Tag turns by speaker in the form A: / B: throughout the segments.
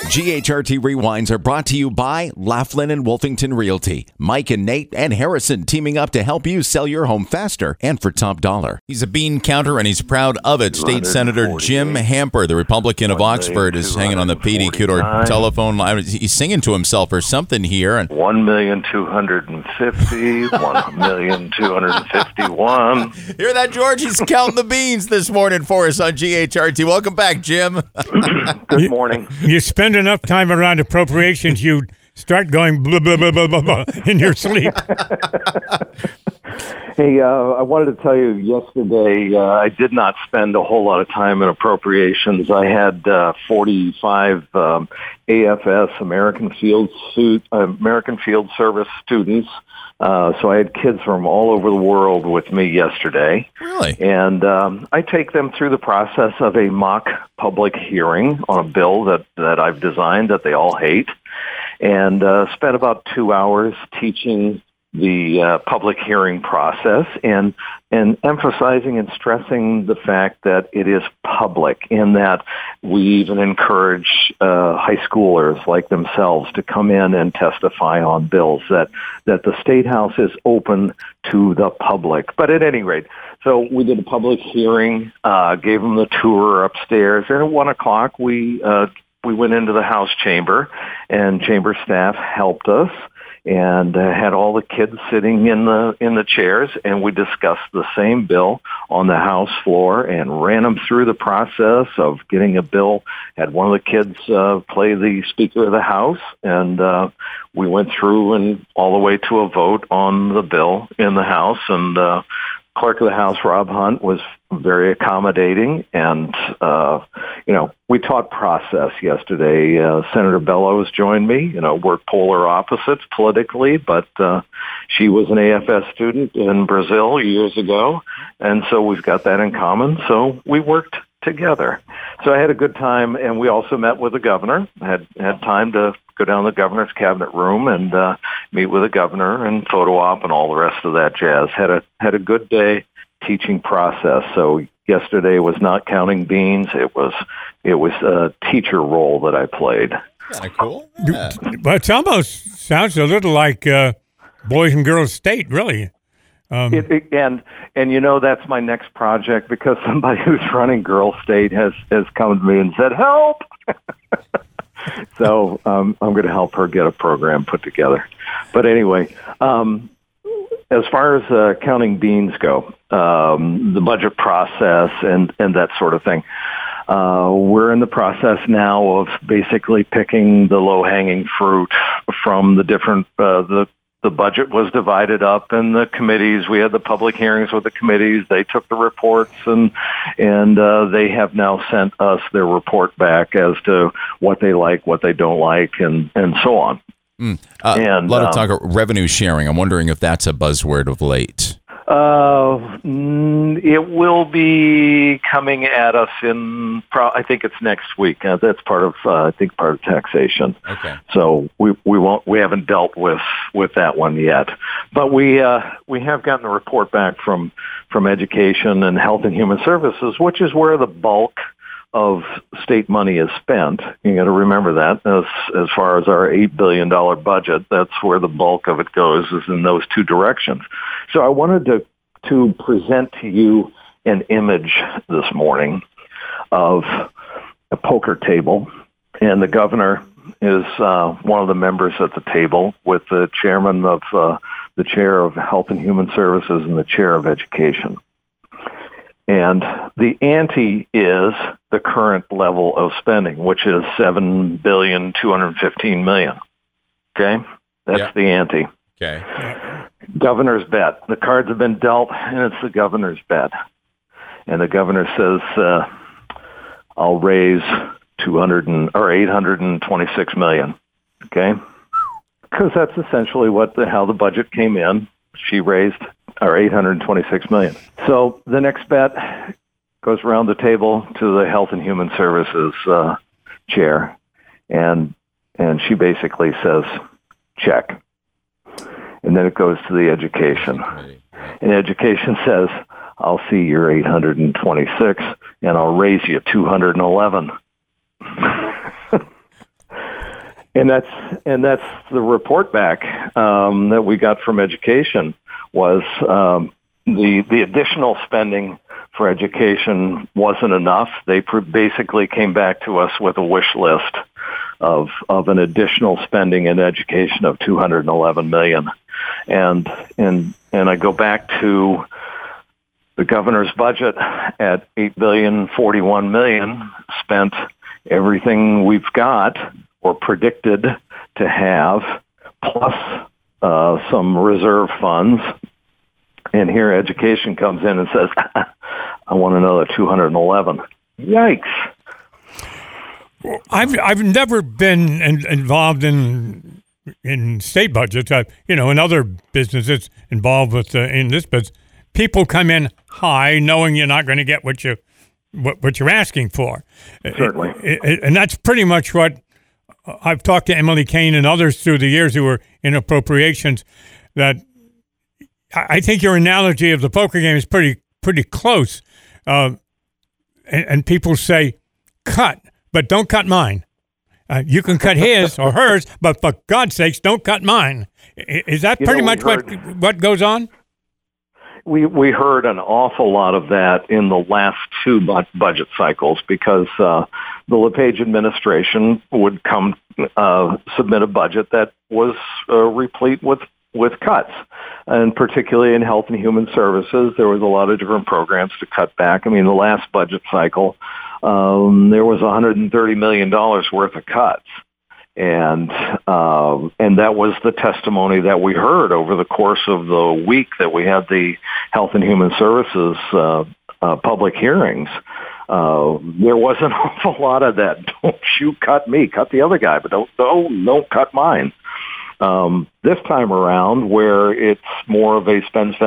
A: GHRT Rewinds are brought to you by Laughlin and Wolfington Realty. Mike and Nate and Harrison teaming up to help you sell your home faster and for top dollar. He's a bean counter and he's proud of it. State Senator Jim Hamper, the Republican of Oxford, is hanging on the PD Cudor telephone line. He's singing to himself or something here.
B: 1,250,000, 1,251,000.
A: Hear that, George? He's counting the beans this morning for us on GHRT. Welcome back, Jim.
B: Good morning.
C: You spend enough time around appropriations, you start going blah, blah, blah, blah, blah, blah in your sleep.
B: Hey, I wanted to tell you yesterday, I did not spend a whole lot of time in appropriations. I had 45 AFS, American Field Service students. So I had kids from all over the world with me yesterday.
A: Really?
B: And I take them through the process of a mock public hearing on a bill that I've designed that they all hate, and spent about 2 hours teaching the public hearing process and emphasizing and stressing the fact that it is public, in that we even encourage high schoolers like themselves to come in and testify on bills, that the State House is open to the public. But at any rate, so we did a public hearing, gave them the tour upstairs, and at 1 o'clock we went into the House chamber, and chamber staff helped us and had all the kids sitting in the chairs, and we discussed the same bill on the House floor and ran them through the process of getting a bill. Had one of the kids play the Speaker of the House, and we went through and all the way to a vote on the bill in the House, and Clerk of the House, Rob Hunt, was very accommodating, and we taught process yesterday. Senator Bellows joined me. We're polar opposites politically, but she was an AFS student in Brazil years ago, and so we've got that in common. So we worked together. So I had a good time, and we also met with the governor. I had time to go down to the governor's cabinet room and meet with the governor and photo op and all the rest of that jazz. Had a good day teaching process. So yesterday was not counting beans. It was a teacher role that I played.
A: Kind of cool. Yeah.
C: But it almost sounds a little like Boys and Girls State, really.
B: And that's my next project, because somebody who's running Girl State has come to me and said, help! So I'm going to help her get a program put together. But anyway, as far as counting beans go, the budget process and that sort of thing, we're in the process now of basically picking the low-hanging fruit from the different the budget was divided up in the committees. We had the public hearings with the committees. They took the reports, and they have now sent us their report back as to what they like, what they don't like, and so on.
A: And a lot of talk of revenue sharing. I'm wondering if that's a buzzword of late.
B: It will be coming at us in, I think it's next week. That's part of taxation.
A: Okay.
B: So we haven't dealt with that one yet, but we have gotten a report back from Education and Health and Human Services, which is where the bulk of state money is spent. You got to remember that as far as our $8 billion budget, that's where the bulk of it goes, is in those two directions. So I wanted to present to you an image this morning of a poker table, and the governor is one of the members at the table with the chairman of the chair of Health and Human Services and the chair of Education. And the ante is the current level of spending, which is $7,215,000,000. Okay? That's the ante.
A: Okay.
B: Governor's bet. The cards have been dealt, and it's the governor's bet. And the governor says, I'll raise $826 million. Okay? Because that's essentially how the budget came in. She raised $826 million. So the next bet goes around the table to the Health and Human Services chair, and she basically says, check. And then it goes to the Education. And Education says, I'll see your 826, and I'll raise you 211. And that's the report back that we got from education was the additional spending for education wasn't enough. They basically came back to us with a wish list of an additional spending in education of $211 million, and I go back to the governor's budget at $8.041 billion, spent everything we've got or predicted to have, plus some reserve funds. And here education comes in and says, I want another 211. Yikes.
C: I've never been involved in state budgets. In other businesses involved with in this business, people come in high, knowing you're not going to get what you're asking for.
B: Certainly,
C: and that's pretty much what I've talked to Emily Kane and others through the years who were in appropriations. That I think your analogy of the poker game is pretty close. And people say, cut, but don't cut mine. You can cut his or hers, but for God's sakes, don't cut mine. Is that pretty much what goes on?
B: We heard an awful lot of that in the last two budget cycles because the LePage administration would come submit a budget that was replete with cuts, and particularly in health and human services, there was a lot of different programs to cut back. I mean, the last budget cycle, there was $130 million worth of cuts. And that was the testimony that we heard over the course of the week that we had the Health and Human Services public hearings. There was an awful lot of that. Don't you cut me, cut the other guy, but don't cut mine. This time around, where it's more of a spend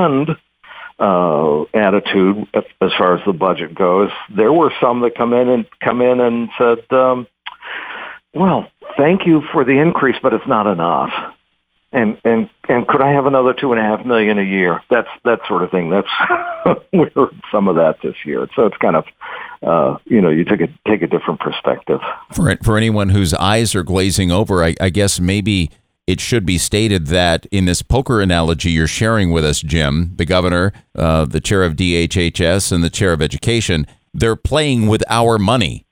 B: attitude as far as the budget goes, there were some that come in and said, well, thank you for the increase, but it's not enough. And could I have another $2.5 million a year? That sort of thing. We heard some of that this year. So it's kind of, you take a different perspective.
A: For anyone whose eyes are glazing over, I guess maybe it should be stated that in this poker analogy you're sharing with us, Jim, the governor, the chair of DHHS, and the chair of education, they're playing with our money.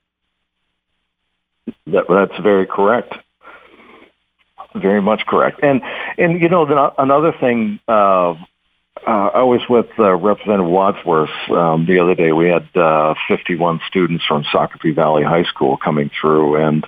B: That's very correct. Very much correct. And another thing, I was with Representative Wadsworth the other day. We had 51 students from Shakopee Valley High School coming through, and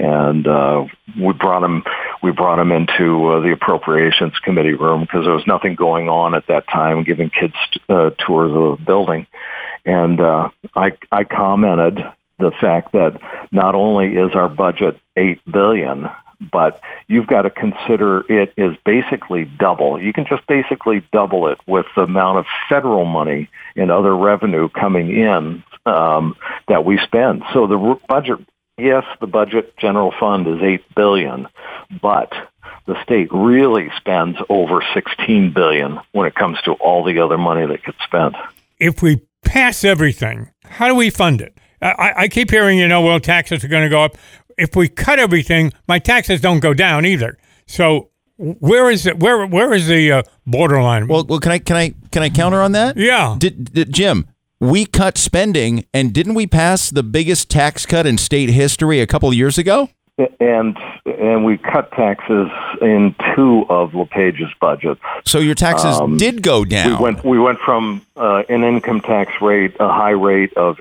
B: we brought them into the Appropriations Committee room because there was nothing going on at that time, giving kids tours of the building. And I commented the fact that not only is our budget $8 billion, but you've got to consider it is basically double. You can just basically double it with the amount of federal money and other revenue coming in that we spend. So the budget, yes, the budget general fund is $8 billion, but the state really spends over $16 billion when it comes to all the other money that gets spent.
C: If we pass everything, how do we fund it? I keep hearing, taxes are going to go up. If we cut everything, my taxes don't go down either. So where is it? Where is the borderline?
A: Well, can I counter on that?
C: Yeah.
A: Did Jim, we cut spending, and didn't we pass the biggest tax cut in state history a couple of years ago?
B: And we cut taxes in two of LePage's budgets.
A: So your taxes did go down.
B: We went from an income tax rate, a high rate of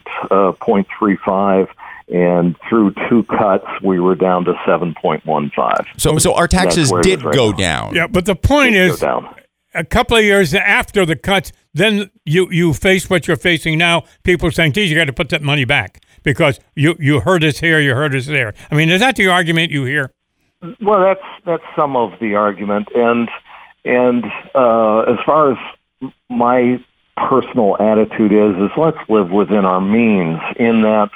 B: 8.35, and through two cuts, we were down to 7.15.
A: So our taxes did go down.
C: Yeah, but the point is, a couple of years after the cuts, then you face what you're facing now. People are saying, geez, you got to put that money back because you hurt us here, you hurt us there. I mean, is that the argument you hear?
B: Well, that's some of the argument. And as far as my personal attitude is let's live within our means in that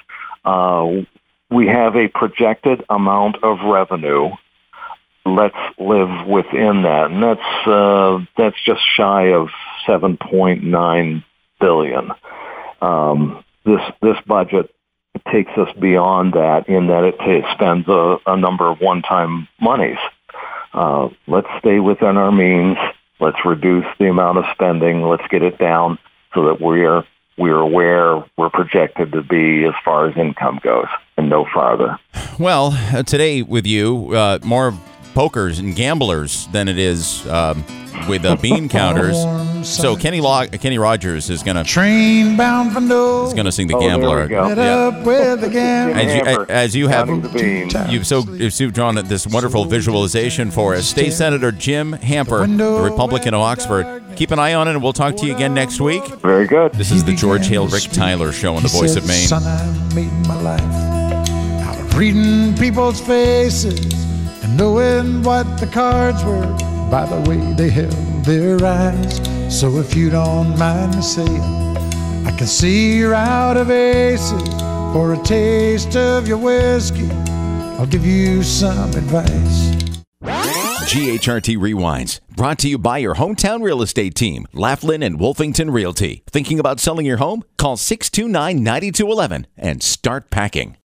B: we have a projected amount of revenue. Let's live within that, and that's just shy of $7.9 billion. This budget takes us beyond that in that it spends a number of one-time monies. Let's stay within our means. Let's reduce the amount of spending. Let's get it down so that we're where we're projected to be as far as income goes and no farther.
A: Well, today with you, more pokers and gamblers than it is with bean counters. So Kenny Rogers is going to
D: train bound for no.
A: Is going to sing the
B: There
A: Gambler.
B: we go.
D: Get up with the gambler.
A: As you have,
B: Counting the beans.
A: you've drawn this wonderful visualization for us. State Senator Jim Hamper, the Republican of Oxford. Keep an eye on it, and we'll talk to you again next week.
B: Very good.
A: This is the George Hale Rick Tyler Show on the Voice of Maine.
D: Son, I made my life out of reading people's faces and knowing what the cards were by the way they held their eyes. So if you don't mind me saying, I can see you're out of aces. For a taste of your whiskey, I'll give you some advice.
A: GHRT Rewinds, brought to you by your hometown real estate team, Laughlin and Wolfington Realty. Thinking about selling your home? Call 629-9211 and start packing.